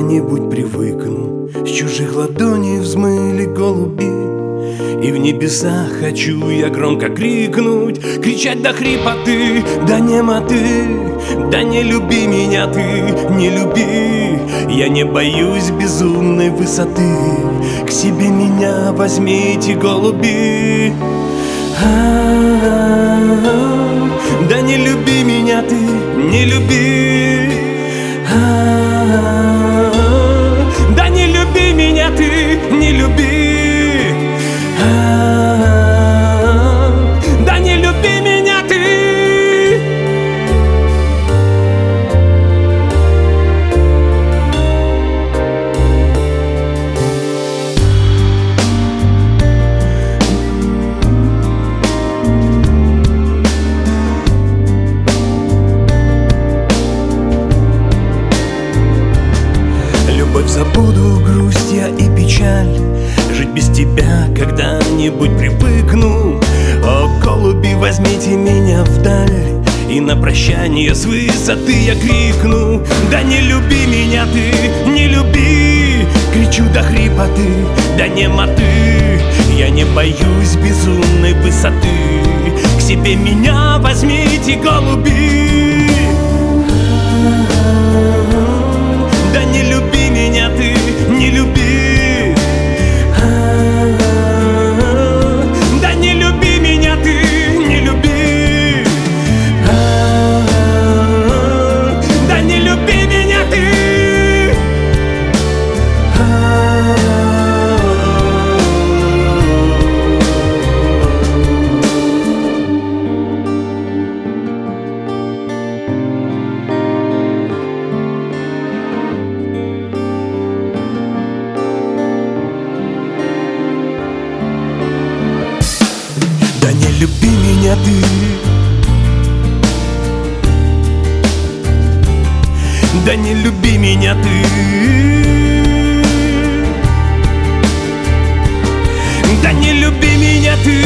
когда-нибудь привыкну. С чужих ладоней взмыли голуби, и в небеса хочу я громко крикнуть, кричать до хрипоты, до немоты. Да не люби меня ты, не люби, я не боюсь безумной высоты. К себе меня возьмите, голуби. Да не люби меня ты, не люби. Да не люби меня ты, не люби. Да не люби меня ты. Забуду грусть я и печаль, жить без тебя когда-нибудь привыкну. О, голуби, возьмите меня вдаль, и на прощание с высоты я крикну. Да не люби меня ты, не люби, кричу до хрипоты, до немоты. Я не боюсь безумной высоты. К себе меня возьмите, голуби. Да не люби меня ты, не люби. Да не люби меня ты, не люби. Да не люби меня ты. Да не люби меня ты. Да не люби меня ты. Да не люби меня ты.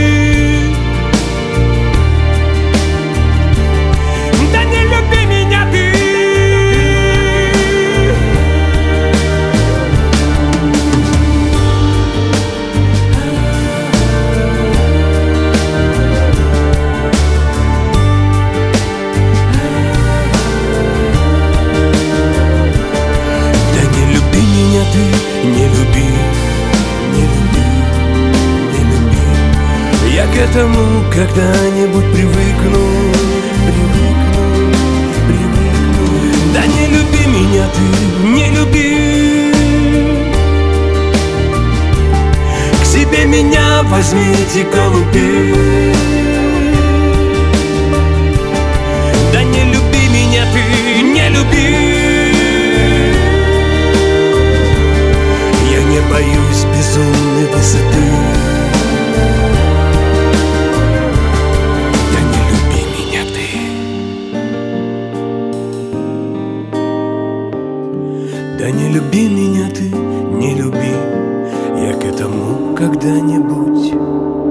Да не люби меня ты. Не люби, не люби, не люби. Я к этому когда-нибудь привыкну, привыкну, привыкну. Да не люби меня ты, не люби. К себе меня возьмите, голуби. Да не люби меня ты, не люби. Боюсь безумной высоты. Да не люби меня ты. Да не люби меня ты, не люби. Я к этому когда-нибудь